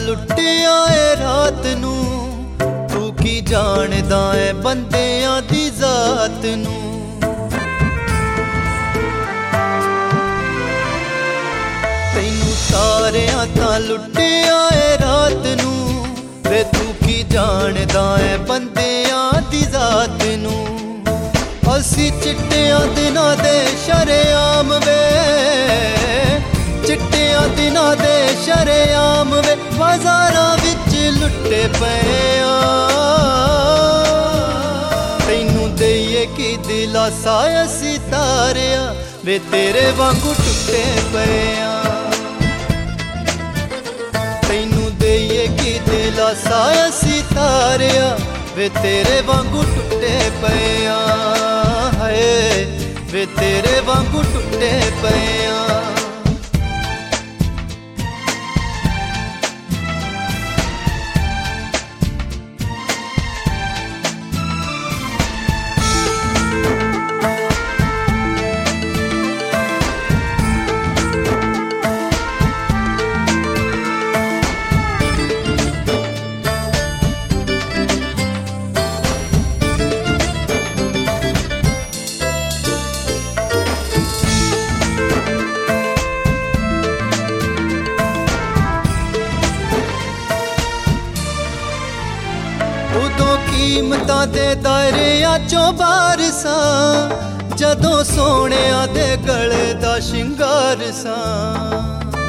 लुटिया ए रात नू, तू की जानदा है बंदियां दी जात नू। तैनू सारियां तां लुटिया ए रात नू, वे तू की जानदा है बंदियां दी जात नू। असी चिट्टियां दिनां दे शरेआम वे, चिट्टियां दिनां दे शरेआम वे, बाजारां विच लुटे पे तैनू देइए की दिलासा असी तारिया, वे तेरे वांगू टुटे पे। तैनू देइए की दिलासा असी तारिया, वे तेरे वांगू टुटे पे। हाय वे तेरे वांगू टुटे पे। उदों कीमतां दे दायरियां चों बाहर सां, जदों सोहणिया दे गले दा शिंगार सां।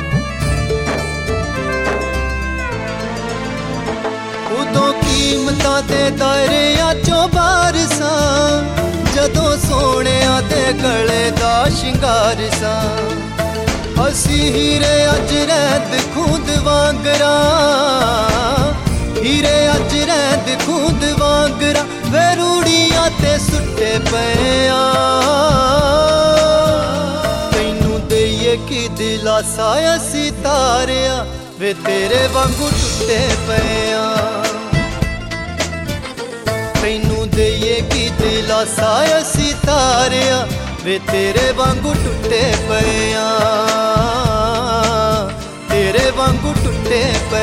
उदों कीमतां दे दायरियां चों बाहर सां, जदों सोहणिया दे गले दा शिंगार सां। असी हीरे अज रैंद खूंद वांगरा, हीरे अज रैंद खूंद वांगरा, वे रूड़ियां ते सुट्टे पे। तैनू देइए की दिलासा असी तारिया, वे तेरे वांगू टुटे पे। तैनू देइए की दिलासा असी तारिया, वे तेरे वांगू टुटे पे। तेरे वांगू टुटे पे।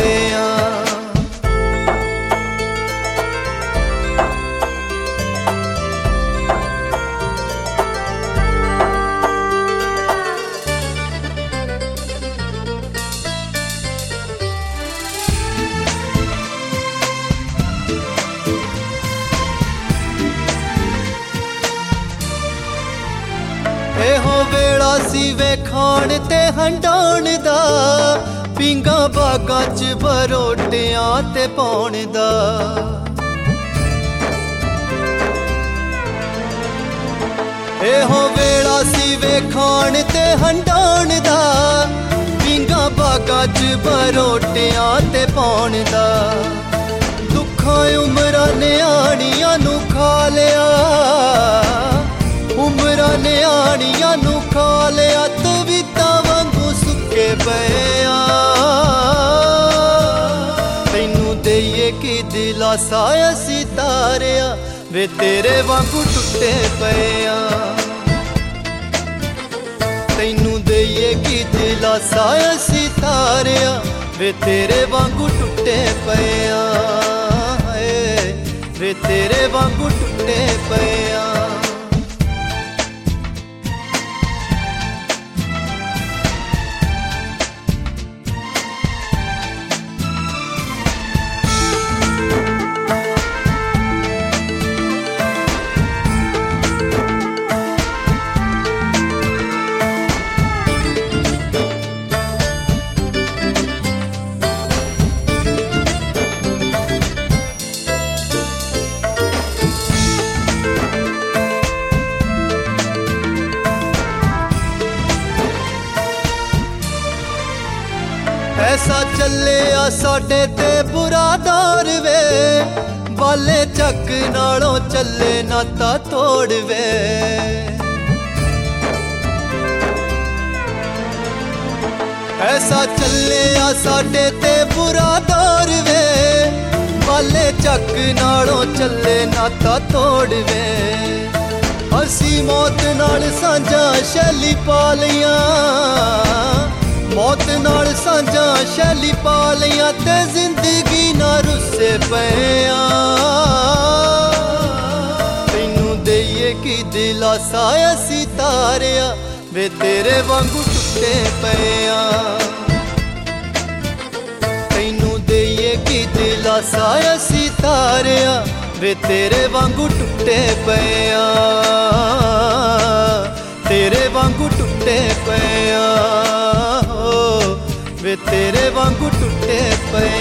एहो वेला सी वेखाण ते हंडाण दा, पींगा बागां च बरोटियां ते पाउण दा। एहो वेला सी वेखाण ते हंडाण दा, पींगा बागां च बरोटियां ते पाउण दा। दुखां उमरां न्याणियां नू खा लिया, उमरां न्याणियां नू खा लिया, तवीतां वांगू सुके पे। तैनू देइए की दिलासा असी तारिया, वे तेरे वांगू टुटे पे। तैनू देइए की दिलासा असी तारिया, वे तेरे वांगू टुटे पे। वे तेरे वांगू टुटे पे। ऐसा चले आ साडे ते बुरा दौर वे, बाले चक नालों चले नाता तोड़ वे। ऐसा चले आ साडे ते बुरा दौर वे, बाले चक नालों चले नाता तोड़ वे। असी मौत नाल सांझा शैली पालियां, मौत नाल सांझां शैली पा लियां ते जिंदगी ना रुस्से पिया तैनू देइए की दिलासा असी तारिया वे तेरे वांगू टुटे पिया तैनू देइए की दिलासा असी तारिया वे तेरे वांगू टुटे पिया तेरे वांगू टुटे पिया वे तेरे वांगू टुटे पिया